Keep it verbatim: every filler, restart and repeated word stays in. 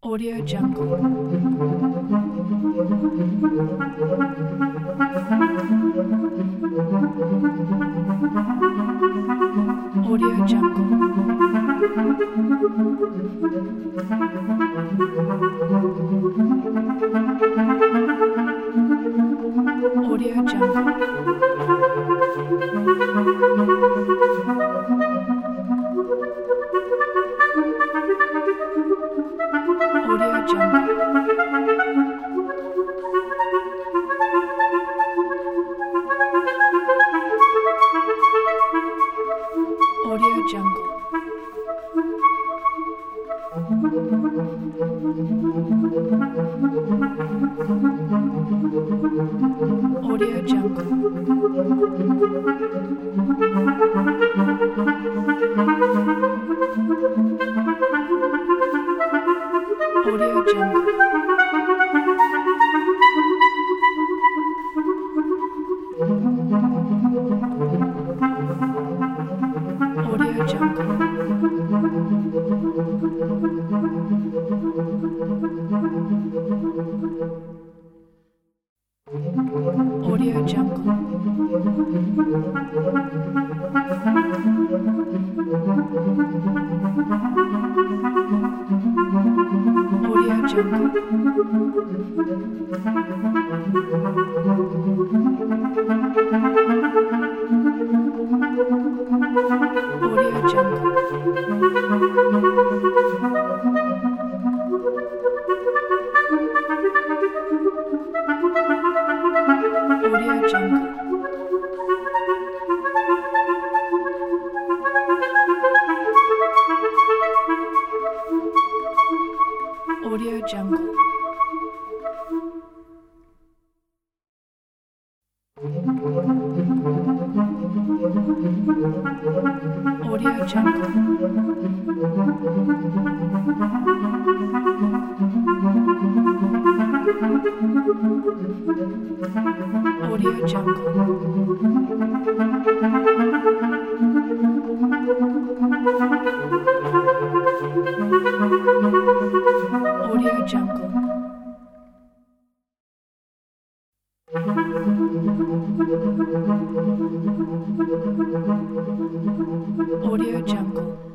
Audio Jungle. Audio Jungle. Audio Jungle. Audio Jungle. Audio Jungle. Audio Jungle. Audio Jungle. Audio Jungle. Audio Jungle. Audio Jungle. Audio Jungle. Audio Jungle. Audio Jungle. Audio Jungle. Audio Jungle. Audio Jungle. Audio Jungle.